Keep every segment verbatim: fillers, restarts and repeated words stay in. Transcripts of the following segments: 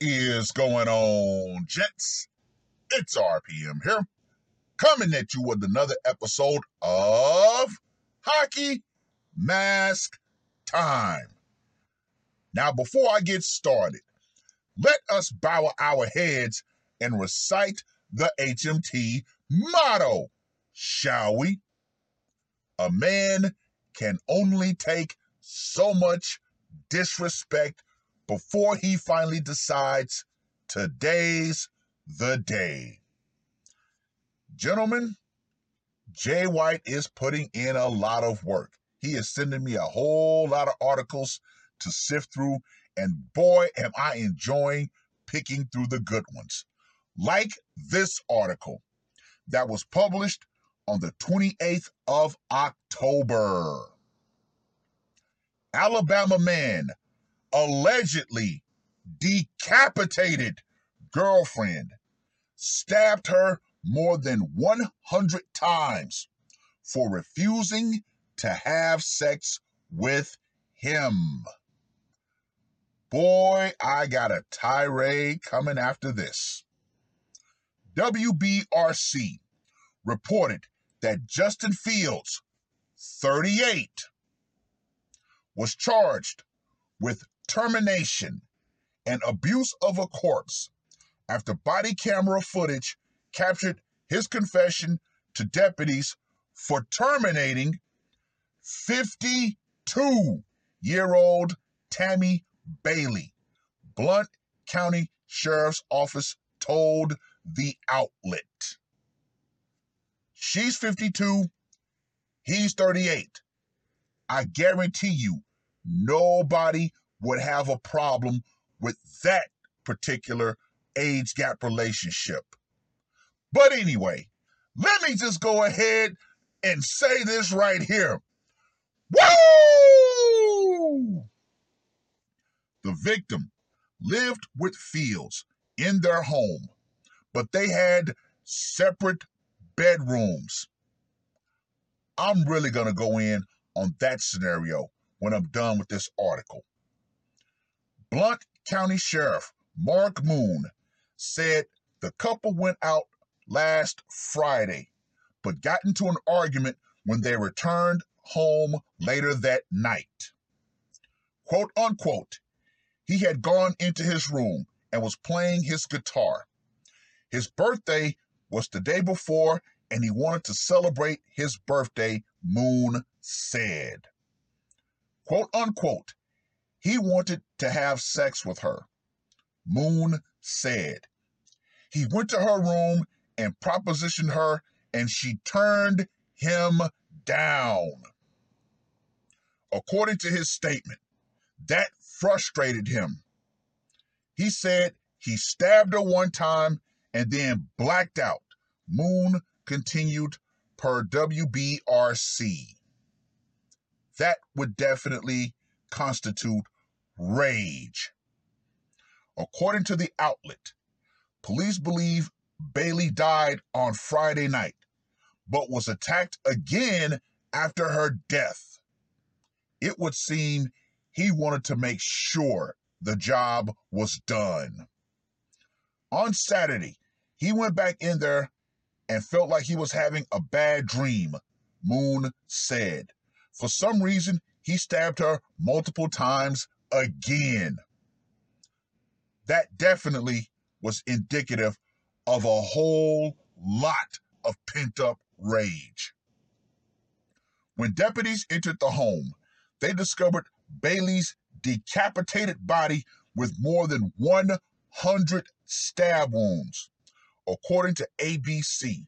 is going on, gents? It's R P M here, coming at you with another episode of Hockey Mask Time. Now, before I get started, let us bow our heads and recite the H M T motto, shall we? A man can only take so much disrespect before he finally decides today's the day. Gentlemen, Jay White is putting in a lot of work. He is sending me a whole lot of articles to sift through, and boy, am I enjoying picking through the good ones. Like this article that was published on the twenty-eighth of October. Alabama man allegedly decapitated girlfriend, stabbed her more than one hundred times for refusing to have sex with him. Boy, I got a tirade coming after this. W B R C reported that Justin Fields, thirty-eight, was charged with termination and abuse of a corpse after body camera footage captured his confession to deputies for terminating fifty-two-year-old Tammy Bailey, Blount County Sheriff's Office told the outlet. She's fifty-two, he's thirty-eight. I guarantee you, nobody would have a problem with that particular age gap relationship. But anyway, let me just go ahead and say this right here. Woo! The victim lived with Fields in their home, but they had separate bedrooms. I'm really going to go in on that scenario when I'm done with this article. Blount County Sheriff Mark Moon said the couple went out last Friday, but got into an argument when they returned home later that night. Quote unquote, he had gone into his room and was playing his guitar. His birthday was the day before, and he wanted to celebrate his birthday, Moon said. Quote unquote, he wanted to have sex with her, Moon said. He went to her room and propositioned her, and she turned him down. According to his statement, that frustrated him. He said he stabbed her one time and then blacked out. Moon continued per W B R C. That would definitely constitute rage. According to the outlet, police believe Bailey died on Friday night, but was attacked again after her death. It would seem he wanted to make sure the job was done. On Saturday, he went back in there and felt like he was having a bad dream, Moon said. For some reason, he stabbed her multiple times again. That definitely was indicative of a whole lot of pent-up rage. When deputies entered the home, they discovered Bailey's decapitated body with more than one hundred stab wounds, according to A B C.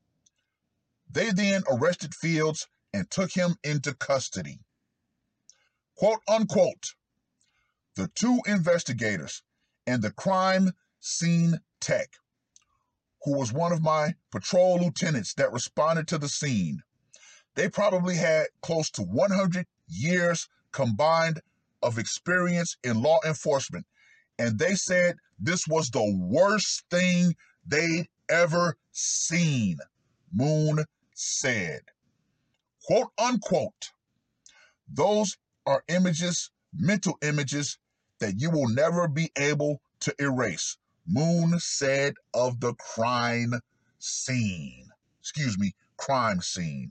They then arrested Fields and took him into custody. Quote unquote, the two investigators and the crime scene tech, who was one of my patrol lieutenants that responded to the scene, they probably had close to one hundred years combined of experience in law enforcement, and they said this was the worst thing they'd ever seen, Moon said. Quote unquote, those are images, mental images, that you will never be able to erase, Moon said of the crime scene. Excuse me, crime scene.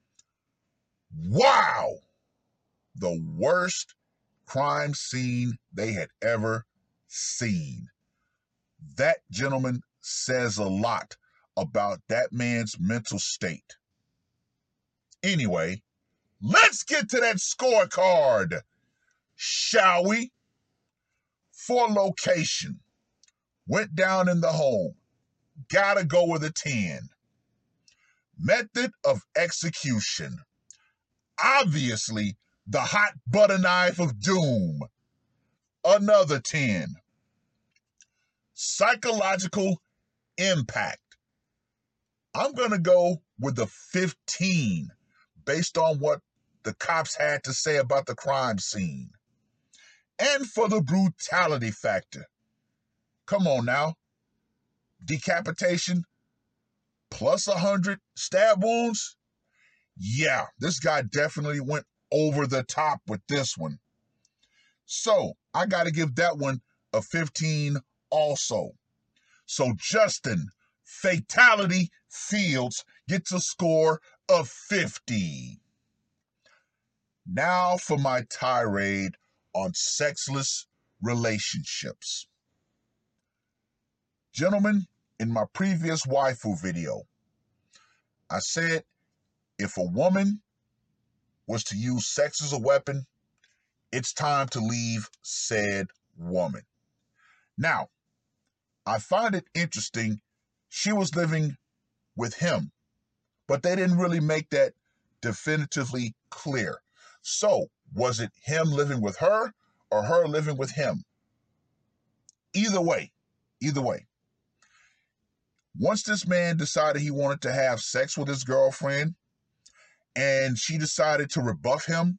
Wow! The worst crime scene they had ever seen. That, gentleman, says a lot about that man's mental state. Anyway, let's get to that scorecard, shall we? For location, went down in the home. Gotta go with a ten. Method of execution, obviously the hot butter knife of doom. Another ten. Psychological impact, I'm going to go with the fifteen based on what the cops had to say about the crime scene. And for the brutality factor, come on now, decapitation plus one hundred stab wounds? Yeah, this guy definitely went over the top with this one. So I got to give that one a fifteen also. So Justin Fatality Fields gets a score of fifty. Now for my tirade on sexless relationships. Gentlemen, in my previous waifu video, I said if a woman was to use sex as a weapon, it's time to leave said woman. Now, I find it interesting she was living with him, but they didn't really make that definitively clear. So, was it him living with her or her living with him? Either way, either way. Once this man decided he wanted to have sex with his girlfriend and she decided to rebuff him,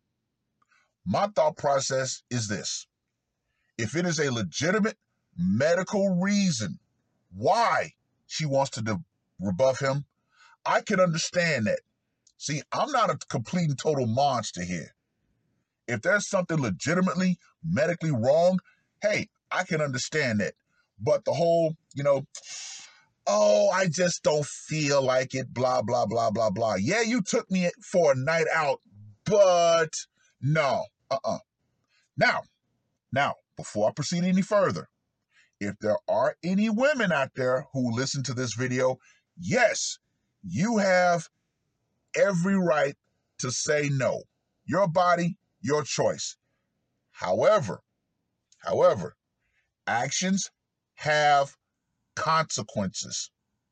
my thought process is this. If it is a legitimate medical reason why she wants to de- rebuff him, I can understand that. See, I'm not a complete and total monster here. If there's something legitimately medically wrong, hey, I can understand that. But the whole, you know, oh, I just don't feel like it, blah, blah, blah, blah, blah. Yeah, you took me for a night out, but no, uh-uh. Now, now, before I proceed any further, if there are any women out there who listen to this video, yes, you have every right to say no. Your body, your choice. However, however, actions have consequences.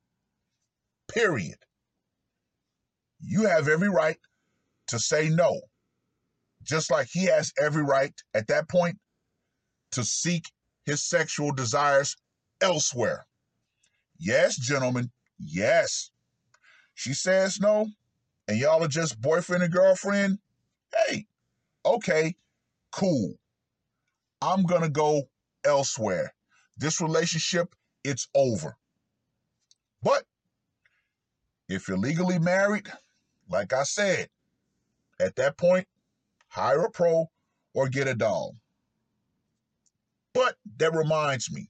Period. You have every right to say no. Just like he has every right at that point to seek his sexual desires elsewhere. Yes, gentlemen, yes. She says no, and y'all are just boyfriend and girlfriend. Hey, okay, cool. I'm gonna go elsewhere. This relationship, it's over. But if you're legally married, like I said, at that point, hire a pro or get a doll. But that reminds me,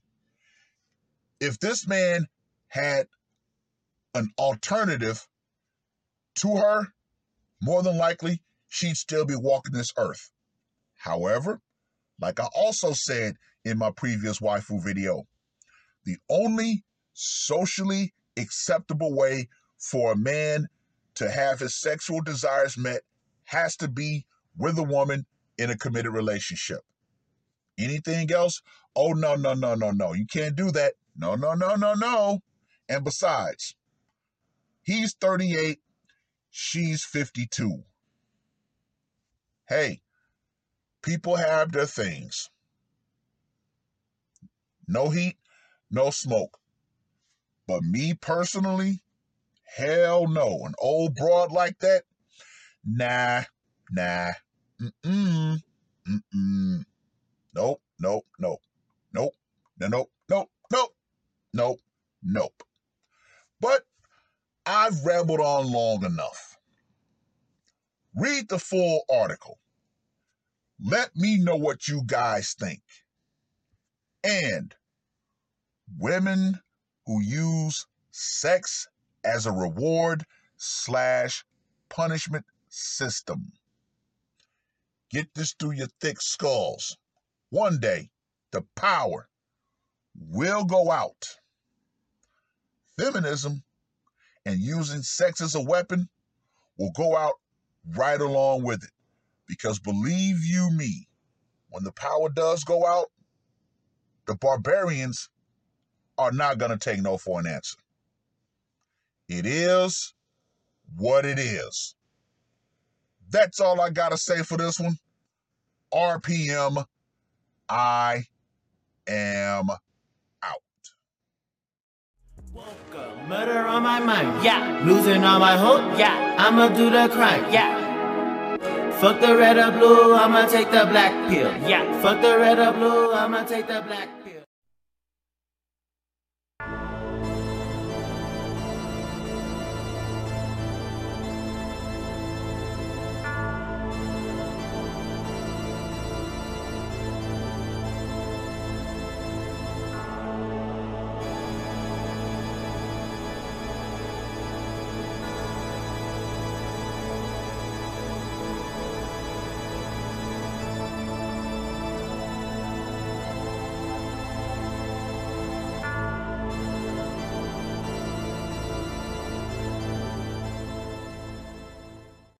if this man had an alternative to her, more than likely, she'd still be walking this earth. However, like I also said in my previous waifu video, the only socially acceptable way for a man to have his sexual desires met has to be with a woman in a committed relationship. Anything else? Oh, no, no, no, no, no. You can't do that. No, no, no, no, no. And besides, he's thirty-eight, she's fifty-two. Hey, people have their things. No heat, no smoke. But me personally, hell no. An old broad like that? Nah, nah. Mm-mm. Mm-mm. Nope, nope, nope. Nope, no, nope, nope, nope, nope, nope. But I've rambled on long enough. Read the full article. Let me know what you guys think. and women who use sex as a reward slash punishment system. Get this through your thick skulls. One day, the power will go out. Feminism and using sex as a weapon will go out right along with it. Because believe you me, when the power does go out, the barbarians are not going to take no for an answer. It is what it is. That's all I got to say for this one. R P M, I am out. Woke up, murder on my mind, yeah. Losing all my hope, yeah. I'ma do the crime, yeah. Fuck the red or blue, I'ma take the black pill, yeah. Fuck the red or blue, I'ma take the black